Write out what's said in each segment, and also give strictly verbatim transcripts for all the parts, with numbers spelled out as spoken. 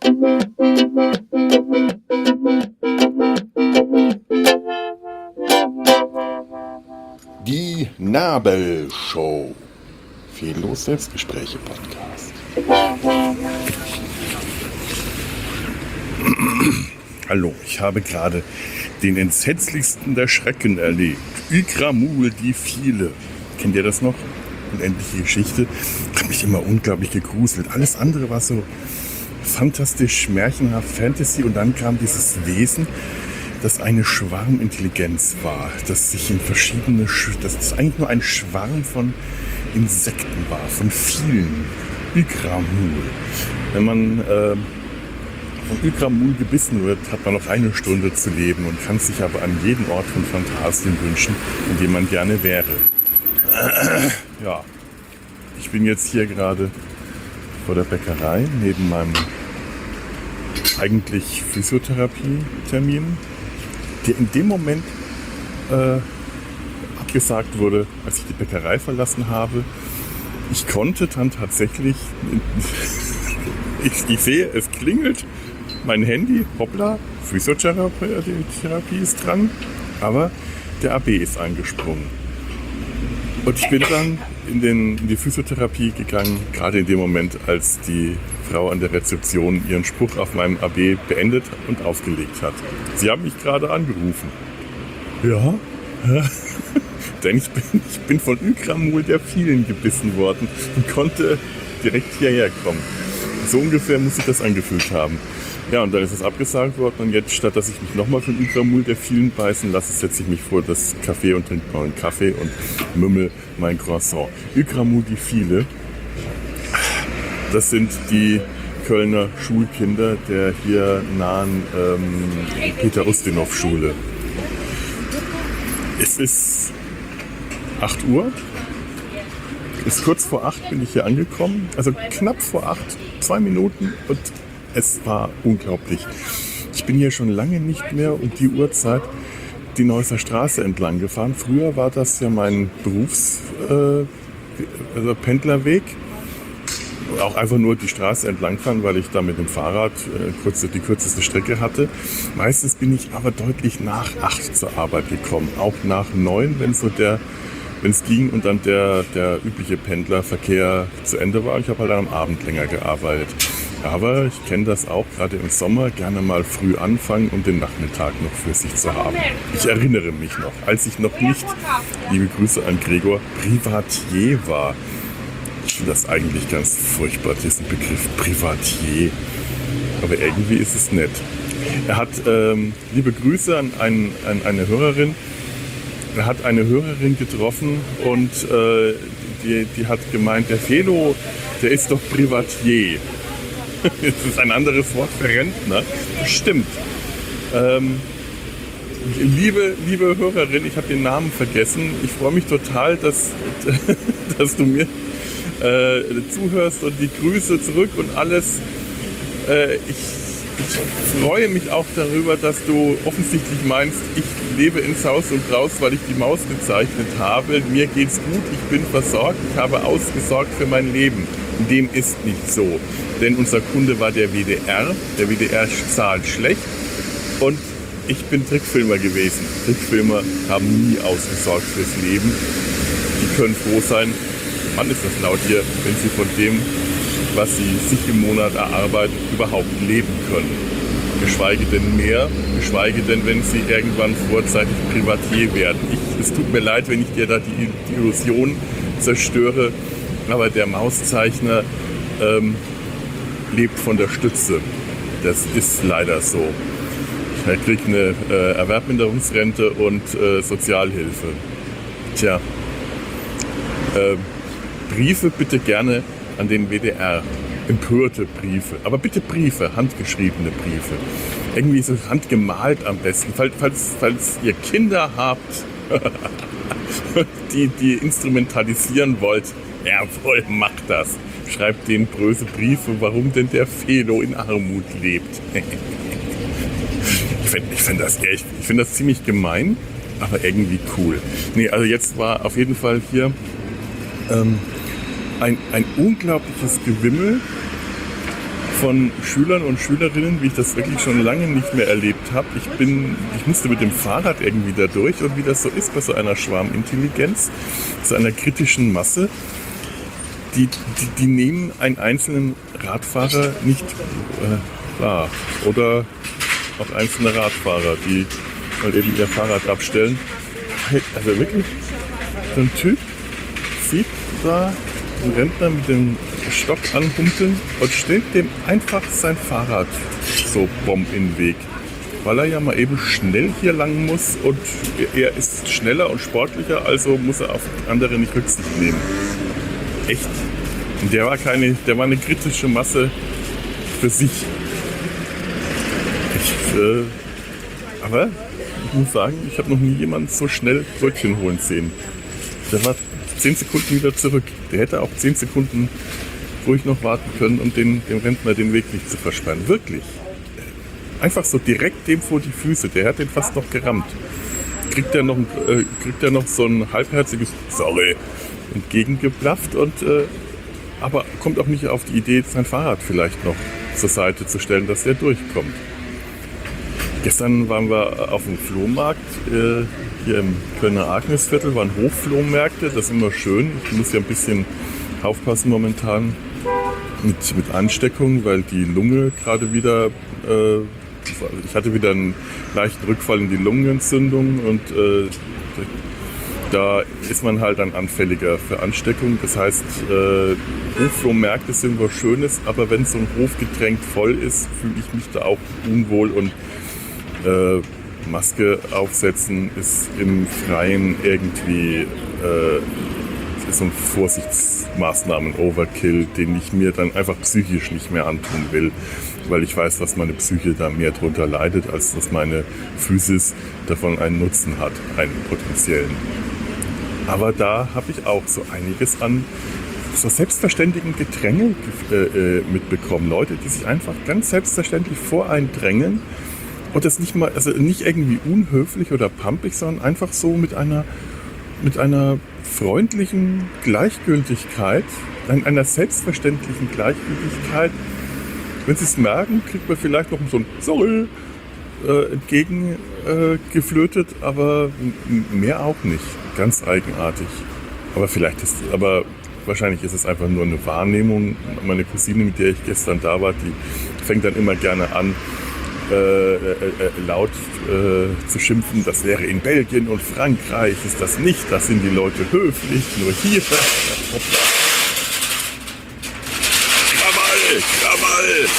Die Nabelshow. Fehllos Selbstgespräche Podcast. Hallo, ich habe gerade den entsetzlichsten der Schrecken erlebt. Igramul, die viele. Kennt ihr das noch? Unendliche Geschichte. Hat mich immer unglaublich gegruselt. Alles andere war so fantastisch, märchenhaft, Fantasy. Und dann kam dieses Wesen, das eine Schwarmintelligenz war. Das sich in verschiedene, dass es eigentlich nur ein Schwarm von Insekten war. Von vielen. Igramul. Wenn man äh, von Igramul gebissen wird, hat man noch eine Stunde zu leben und kann sich aber an jeden Ort von Phantasien wünschen, in dem man gerne wäre. Ja, ich bin jetzt hier gerade vor der Bäckerei neben meinem eigentlich Physiotherapie-Termin, der in dem Moment äh, abgesagt wurde, als ich die Bäckerei verlassen habe. Ich konnte dann tatsächlich, ich, ich sehe, es klingelt, mein Handy, hoppla, Physiotherapie ist dran, aber der A B ist angesprungen. Und ich bin dann in, den, in die Physiotherapie gegangen, gerade in dem Moment, als die Frau an der Rezeption ihren Spruch auf meinem A B beendet und aufgelegt hat. Sie haben mich gerade angerufen. Ja? Denn ich bin, ich bin von Igramul der vielen gebissen worden und konnte direkt hierher kommen. So ungefähr muss sich das angefühlt haben. Ja, und dann ist es abgesagt worden und jetzt, statt dass ich mich nochmal von Igramul der vielen beißen lasse, setze ich mich vor das Café und trinke mal einen Kaffee und mümmel mein Croissant. Igramul die viele, das sind die Kölner Schulkinder der hier nahen ähm, Peter-Ustinov-Schule. Es ist acht Uhr. Ist kurz vor acht bin ich hier angekommen. Also knapp vor acht, zwei Minuten und es war unglaublich. Ich bin hier schon lange nicht mehr um die Uhrzeit die Neusser Straße entlang gefahren. Früher war das ja mein Berufs-, äh, also Pendlerweg. Auch einfach nur die Straße entlang fahren, weil ich da mit dem Fahrrad äh, kurz, die kürzeste Strecke hatte. Meistens bin ich aber deutlich nach acht zur Arbeit gekommen. Auch nach neun, wenn so der, wenn es ging und dann der, der übliche Pendlerverkehr zu Ende war. Ich habe halt am Abend länger gearbeitet. Aber ich kenne das auch, gerade im Sommer, gerne mal früh anfangen, um den Nachmittag noch für sich zu haben. Ich erinnere mich noch, als ich noch nicht, liebe Grüße an Gregor, Privatier war. Ich finde das eigentlich ganz furchtbar, diesen Begriff Privatier. Aber irgendwie ist es nett. Er hat, ähm, liebe Grüße an, ein, an eine Hörerin, er hat eine Hörerin getroffen und äh, die, die hat gemeint, der Felo, der ist doch Privatier. Das ist ein anderes Wort für Rentner. Stimmt. Ähm, liebe, liebe Hörerin, ich habe den Namen vergessen. Ich freue mich total, dass, dass du mir äh, zuhörst und die Grüße zurück und alles. Äh, ich, ich freue mich auch darüber, dass du offensichtlich meinst, ich lebe ins Haus und raus, weil ich die Maus gezeichnet habe. Mir geht's gut, ich bin versorgt, ich habe ausgesorgt für mein Leben. Dem ist nicht so. Denn unser Kunde war der W D R. Der W D R zahlt schlecht. Und ich bin Trickfilmer gewesen. Trickfilmer haben nie ausgesorgt fürs Leben. Die können froh sein, Mann ist das laut hier, wenn sie von dem, was sie sich im Monat erarbeiten, überhaupt leben können. Geschweige denn mehr, geschweige denn, wenn sie irgendwann vorzeitig Privatier werden. Ich, es tut mir leid, wenn ich dir da die, die Illusion zerstöre, aber der Mauszeichner ähm, lebt von der Stütze. Das ist leider so. Er kriegt eine äh, Erwerbminderungsrente und äh, Sozialhilfe. Tja, äh, Briefe bitte gerne an den W D R. Empörte Briefe, aber bitte Briefe, handgeschriebene Briefe. Irgendwie so handgemalt am besten. Falls, falls, falls ihr Kinder habt, die, die instrumentalisieren wollt, jawohl, macht das. Schreibt denen böse Briefe, warum denn der Felo in Armut lebt. Ich finde ich find das, ich find das ziemlich gemein, aber irgendwie cool. Nee, also jetzt war auf jeden Fall hier ähm, ein, ein unglaubliches Gewimmel von Schülern und Schülerinnen, wie ich das wirklich schon lange nicht mehr erlebt habe. Ich bin, ich musste mit dem Fahrrad irgendwie da durch und wie das so ist bei so einer Schwarmintelligenz, so einer kritischen Masse, die, die, die nehmen einen einzelnen Radfahrer nicht äh, wahr. Oder auch einzelne Radfahrer, die mal eben ihr Fahrrad abstellen. Also wirklich, so ein Typ sieht da einen Rentner mit dem Stock anhumpeln und stellt dem einfach sein Fahrrad so bomb in den Weg. Weil er ja mal eben schnell hier lang muss und er ist schneller und sportlicher, also muss er auf andere nicht Rücksicht nehmen. Echt. Und der war keine, der war eine kritische Masse für sich. Ich, äh, aber ich muss sagen, ich habe noch nie jemanden so schnell Brötchen holen sehen. Der war zehn Sekunden wieder zurück. Der hätte auch zehn Sekunden ruhig noch warten können, um den, dem Rentner den Weg nicht zu versperren. Wirklich. Einfach so direkt dem vor die Füße. Der hat den fast noch gerammt. Kriegt er noch, äh, kriegt er noch so ein halbherziges Sorry entgegengeblafft und äh, aber kommt auch nicht auf die Idee, sein Fahrrad vielleicht noch zur Seite zu stellen, dass der durchkommt. Gestern waren wir auf dem Flohmarkt, äh, hier im Kölner Agnesviertel, waren Hochflohmärkte, das ist immer schön. Ich muss ja ein bisschen aufpassen momentan mit, mit Ansteckung, weil die Lunge gerade wieder, äh, ich hatte wieder einen leichten Rückfall in die Lungenentzündung und äh, da ist man halt dann anfälliger für Ansteckung. Das heißt, äh, Hochflohmärkte sind was Schönes, aber wenn so ein Hof gedrängt voll ist, fühle ich mich da auch unwohl und äh, Maske aufsetzen ist im Freien irgendwie äh, ist so ein Vorsichtsmaßnahmen-Overkill, den ich mir dann einfach psychisch nicht mehr antun will, weil ich weiß, dass meine Psyche da mehr drunter leidet, als dass meine Physis davon einen Nutzen hat, einen potenziellen. Aber da habe ich auch so einiges an so selbstverständigen Gedränge äh, mitbekommen. Leute, die sich einfach ganz selbstverständlich voreindrängen und das nicht mal, also nicht irgendwie unhöflich oder pampig, sondern einfach so mit einer, mit einer freundlichen Gleichgültigkeit, einer selbstverständlichen Gleichgültigkeit. Wenn sie es merken, kriegt man vielleicht noch so ein Sorry äh, entgegengeflötet, äh, aber mehr auch nicht. Ganz eigenartig. Aber vielleicht ist, aber wahrscheinlich ist es einfach nur eine Wahrnehmung. Meine Cousine, mit der ich gestern da war, die fängt dann immer gerne an, äh, äh, laut äh, zu schimpfen. Das wäre in Belgien und Frankreich ist das nicht. Da sind die Leute höflich. Nur hier. Krawall, Krawall.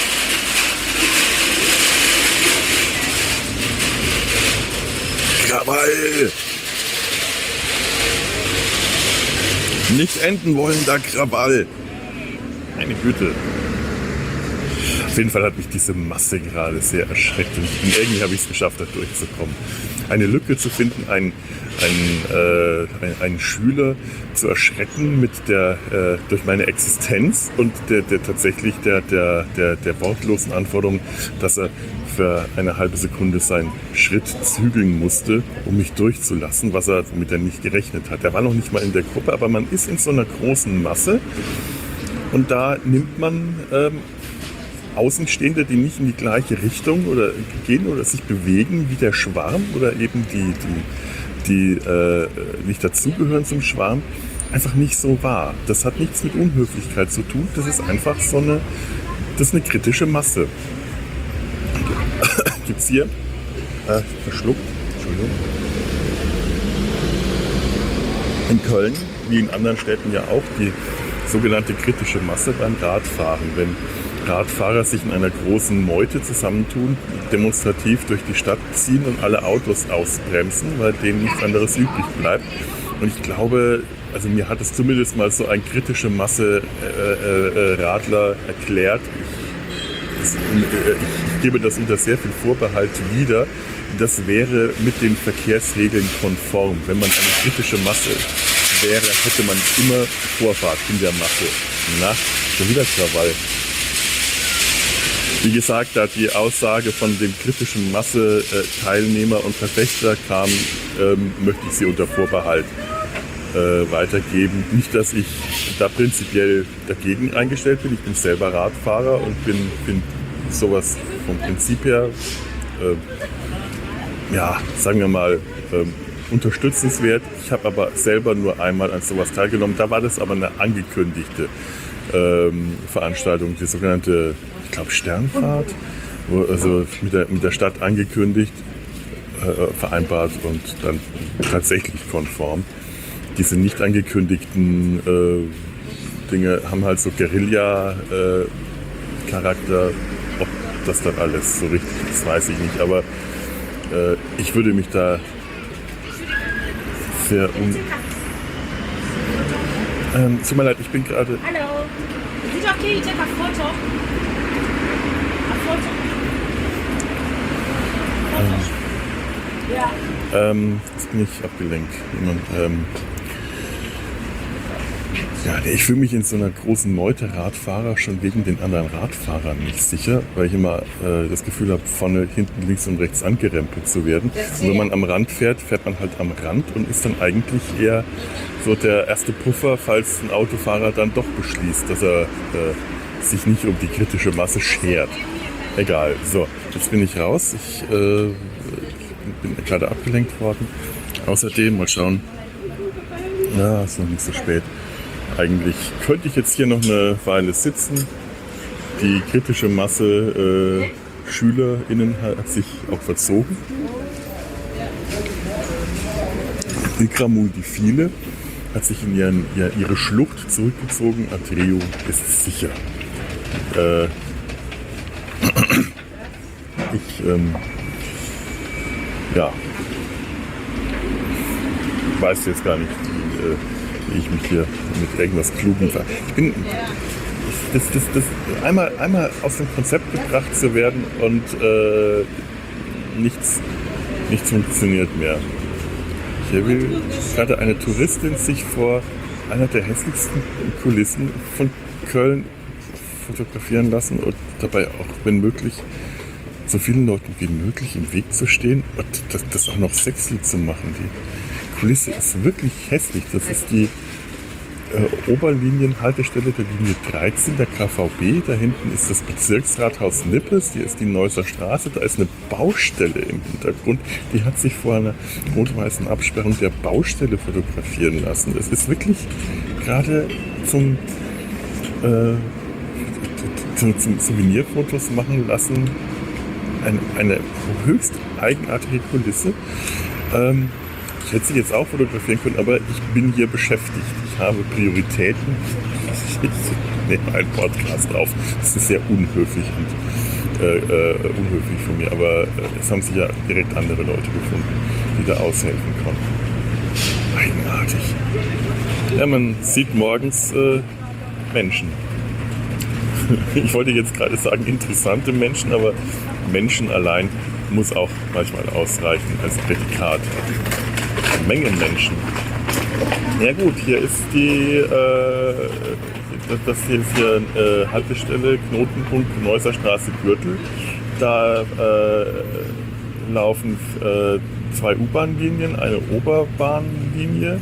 Krawall. Nicht enden wollender Krawall. Meine Güte. Auf jeden Fall hat mich diese Masse gerade sehr erschreckt und irgendwie habe ich es geschafft, da durchzukommen. Eine Lücke zu finden, einen, einen, äh, einen, einen Schüler zu erschrecken mit der, äh, durch meine Existenz und der, der tatsächlich der, der, der, der wortlosen Anforderung, dass er für eine halbe Sekunde seinen Schritt zügeln musste, um mich durchzulassen, was er mit der nicht gerechnet hat. Er war noch nicht mal in der Gruppe, aber man ist in so einer großen Masse und da nimmt man ähm, Außenstehende, die nicht in die gleiche Richtung oder gehen oder sich bewegen wie der Schwarm oder eben die, die, die äh, nicht dazugehören zum Schwarm, einfach nicht so wahr. Das hat nichts mit Unhöflichkeit zu tun, das ist einfach so eine, das ist eine kritische Masse. Gibt es hier, äh, verschluckt, Entschuldigung, in Köln, wie in anderen Städten ja auch, die sogenannte kritische Masse beim Radfahren. Wenn Radfahrer sich in einer großen Meute zusammentun, demonstrativ durch die Stadt ziehen und alle Autos ausbremsen, weil denen nichts anderes übrig bleibt. Und ich glaube, also mir hat es zumindest mal so eine kritische Masse äh, äh, Radler erklärt. Ich, das, äh, ich gebe das unter sehr viel Vorbehalt wieder. Das wäre mit den Verkehrsregeln konform. Wenn man eine kritische Masse wäre, hätte man immer Vorfahrt in der Masse. Na, schon wieder Krawall. Wie gesagt, da die Aussage von dem kritischen Masse-Teilnehmer und Verfechter kam, ähm, möchte ich sie unter Vorbehalt äh, weitergeben. Nicht, dass ich da prinzipiell dagegen eingestellt bin. Ich bin selber Radfahrer und bin, bin sowas vom Prinzip her, äh, ja, sagen wir mal, äh, unterstützenswert. Ich habe aber selber nur einmal an sowas teilgenommen. Da war das aber eine angekündigte ähm, Veranstaltung, die sogenannte, ich glaube, Sternfahrt, wo, also mit der, mit der Stadt angekündigt, äh, vereinbart und dann tatsächlich konform. Diese nicht angekündigten äh, Dinge haben halt so Guerilla-Charakter. Äh, Ob das dann alles so richtig ist, weiß ich nicht. Aber äh, ich würde mich da sehr um... Ähm, tut mir leid, ich bin gerade... Hallo. Is it okay you take a photo? A photo? Photo. Ja. Ähm, jetzt bin ich abgelenkt. Jemand, ähm, ja, ich fühle mich in so einer großen Meute Radfahrer schon wegen den anderen Radfahrern nicht sicher, weil ich immer äh, das Gefühl habe, vorne, hinten, links und rechts angerempelt zu werden. Und wenn man am Rand fährt, fährt man halt am Rand und ist dann eigentlich eher so der erste Puffer, falls ein Autofahrer dann doch beschließt, dass er äh, sich nicht um die kritische Masse schert. Egal, so, jetzt bin ich raus. Ich äh, bin gerade abgelenkt worden. Außerdem, mal schauen, ja, ist noch nicht so spät. Eigentlich könnte ich jetzt hier noch eine Weile sitzen. Die kritische Masse äh, SchülerInnen hat sich auch verzogen. Ikramul die viele hat sich in ihren, ihre Schlucht zurückgezogen. Atreo ist sicher. Äh, ich, ähm, ja, weiß jetzt gar nicht, wie, äh, wie ich mich hier mit irgendwas Klugem ver... Ich bin... Das, das, das, einmal, einmal aus dem Konzept gebracht zu werden und äh, nichts, nichts funktioniert mehr. Hier will gerade eine Touristin sich vor einer der hässlichsten Kulissen von Köln fotografieren lassen und dabei auch, wenn möglich, so vielen Leuten wie möglich im Weg zu stehen und das, das auch noch sexy zu machen. Die Kulisse ist wirklich hässlich. Das ist die äh, Oberlinienhaltestelle der Linie dreizehn der K V B. Da hinten ist das Bezirksrathaus Nippes. Hier ist die Neusser Straße. Da ist eine Baustelle im Hintergrund. Die hat sich vor einer rot-weißen Absperrung der Baustelle fotografieren lassen. Es ist wirklich gerade zum, äh, zum, zum Souvenirfotos machen lassen eine, eine höchst eigenartige Kulisse. Ähm, Ich hätte sie jetzt auch fotografieren können, aber ich bin hier beschäftigt. Ich habe Prioritäten. Ich nehme einen Podcast auf. Das ist sehr unhöflich und äh, äh, unhöflich von mir, aber äh, es haben sich ja direkt andere Leute gefunden, die da aushelfen konnten. Eigenartig. Ja, man sieht morgens äh, Menschen. Ich wollte jetzt gerade sagen interessante Menschen, aber Menschen allein muss auch manchmal ausreichen als Prädikat. Mengen Menschen. Ja gut, hier ist die, äh, das hier ist hier äh, Haltestelle, Knotenpunkt Neusser Straße Gürtel. Da äh, laufen äh, zwei U-Bahn-Linien, eine Oberbahnlinie,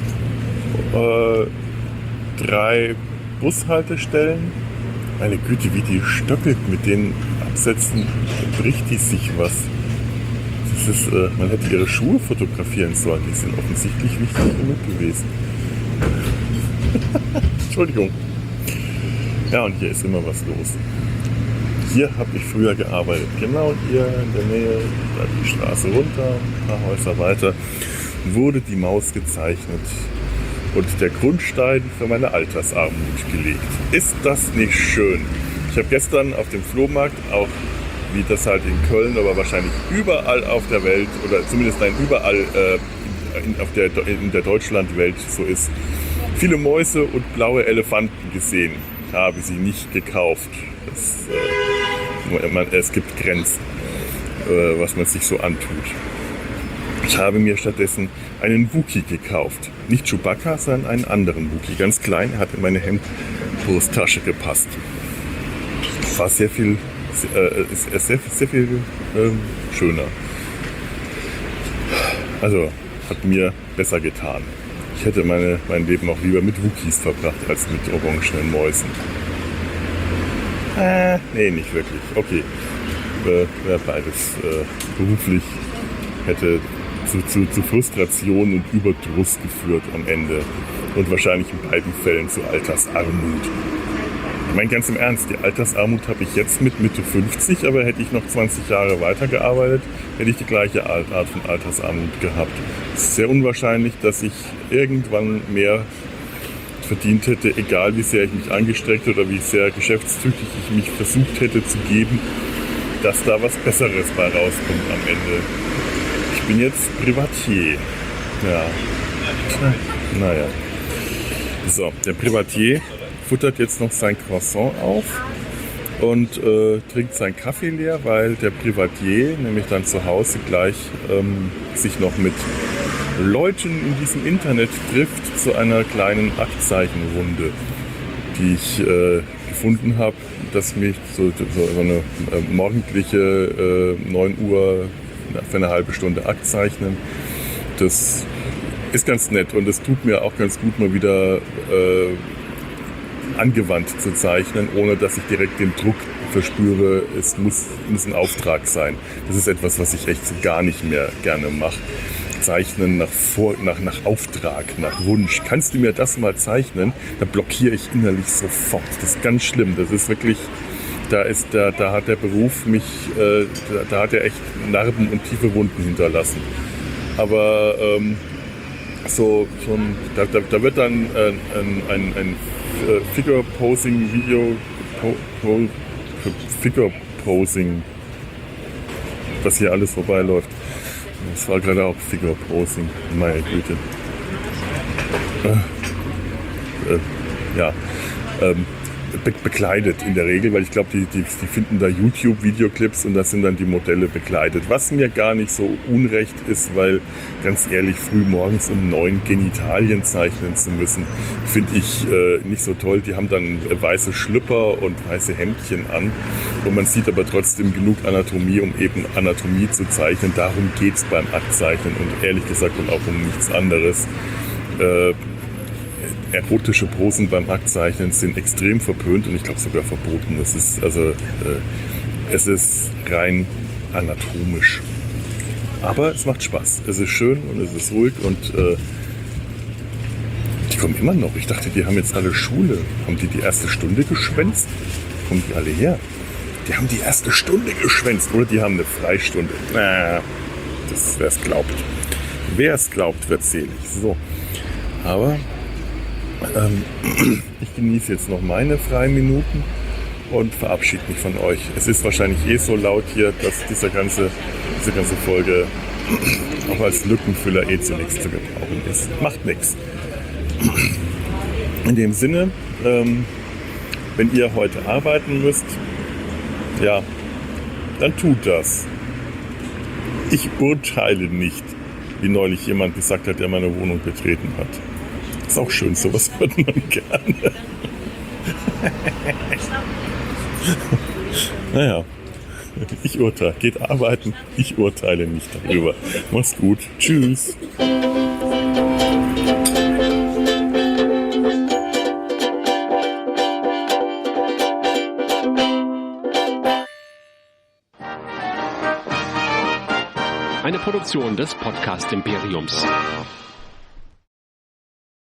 äh, drei Bushaltestellen. Meine Güte, wie die stöckelt mit den Absätzen, bricht die sich was. Das ist, äh, man hätte ihre Schuhe fotografieren sollen, die sind offensichtlich wichtig genug gewesen. Entschuldigung. Ja, und hier ist immer was los. Hier habe ich früher gearbeitet. Genau hier in der Nähe, da die Straße runter, ein paar Häuser weiter, wurde die Maus gezeichnet und der Grundstein für meine Altersarmut gelegt. Ist das nicht schön? Ich habe gestern auf dem Flohmarkt auch, wie das halt in Köln, aber wahrscheinlich überall auf der Welt oder zumindest nein, überall äh, in, auf der, in der Deutschlandwelt so ist, viele Mäuse und blaue Elefanten gesehen. Habe sie nicht gekauft. Das, äh, man, es gibt Grenzen, äh, was man sich so antut. Ich habe mir stattdessen einen Wookie gekauft. Nicht Chewbacca, sondern einen anderen Wookie. Ganz klein, hat in meine Hemdbrusttasche gepasst. War sehr viel Äh, ist sehr, sehr viel ähm, schöner. Also hat mir besser getan. Ich hätte meine, mein Leben auch lieber mit Wookies verbracht, als mit orangenen Mäusen. Äh, nee, nicht wirklich. Okay. Äh, ja, beides äh, beruflich hätte zu, zu, zu Frustration und Überdruss geführt am Ende. Und wahrscheinlich in beiden Fällen zu Altersarmut. Ich meine, ganz im Ernst, die Altersarmut habe ich jetzt mit Mitte fünfzig, aber hätte ich noch zwanzig Jahre weitergearbeitet, hätte ich die gleiche Art von Altersarmut gehabt. Es ist sehr unwahrscheinlich, dass ich irgendwann mehr verdient hätte, egal wie sehr ich mich angestrengt oder wie sehr geschäftstüchtig ich mich versucht hätte zu geben, dass da was Besseres bei rauskommt am Ende. Ich bin jetzt Privatier. Ja. Naja. So, der Privatier futtert jetzt noch sein Croissant auf und äh, trinkt seinen Kaffee leer, weil der Privatier nämlich dann zu Hause gleich ähm, sich noch mit Leuten in diesem Internet trifft zu einer kleinen Aktzeichenrunde, die ich äh, gefunden habe, dass mich so, so eine äh, morgendliche äh, neun Uhr für eine halbe Stunde Aktzeichnen, das ist ganz nett und es tut mir auch ganz gut, mal wieder äh, angewandt zu zeichnen, ohne dass ich direkt den Druck verspüre, es muss, muss ein Auftrag sein. Das ist etwas, was ich echt so gar nicht mehr gerne mache. Zeichnen nach, Vor-, nach, nach Auftrag, nach Wunsch. Kannst du mir das mal zeichnen? Da blockiere ich innerlich sofort. Das ist ganz schlimm. Das ist wirklich, da, ist, da, da hat der Beruf mich, äh, da, da hat er echt Narben und tiefe Wunden hinterlassen. Aber ähm, so, so ein, da, da, da wird dann äh, ein, ein, ein Figure-Posing-Video, po, po, Figure-Posing, was hier alles vorbeiläuft. Das war gerade auch Figure-Posing, meine Güte. Äh, äh, ja, ähm, be- bekleidet in der Regel, weil ich glaube, die, die, die finden da YouTube-Videoclips und da sind dann die Modelle bekleidet. Was mir gar nicht so unrecht ist, weil ganz ehrlich, früh morgens um neun Genitalien zeichnen zu müssen, finde ich äh, nicht so toll. Die haben dann äh, weiße Schlüpper und weiße Hemdchen an und man sieht aber trotzdem genug Anatomie, um eben Anatomie zu zeichnen. Darum geht es beim Aktzeichnen und ehrlich gesagt und auch um nichts anderes. Äh, Erotische Posen beim Aktzeichnen sind extrem verpönt und ich glaube sogar verboten. Es ist also äh, es ist rein anatomisch. Aber es macht Spaß. Es ist schön und es ist ruhig und äh, die kommen immer noch. Ich dachte, die haben jetzt alle Schule. Haben die die erste Stunde geschwänzt? Kommen die alle her? Die haben die erste Stunde geschwänzt oder die haben eine Freistunde. Na, das, wer es glaubt. Wer es glaubt, wird selig. So. Aber ähm, ich genieße jetzt noch meine freien Minuten und verabschiede mich von euch. Es ist wahrscheinlich eh so laut hier, dass diese ganze, diese ganze Folge auch als Lückenfüller eh zu nichts zu gebrauchen ist. Macht nichts. In dem Sinne, ähm, wenn ihr heute arbeiten müsst, ja, dann tut das. Ich urteile nicht, wie neulich jemand gesagt hat, der meine Wohnung betreten hat. Ist auch schön, sowas hört man gerne. Naja, ich urteile. Geht arbeiten, ich urteile nicht darüber. Mach's gut. Tschüss. Eine Produktion des Podcast Imperiums.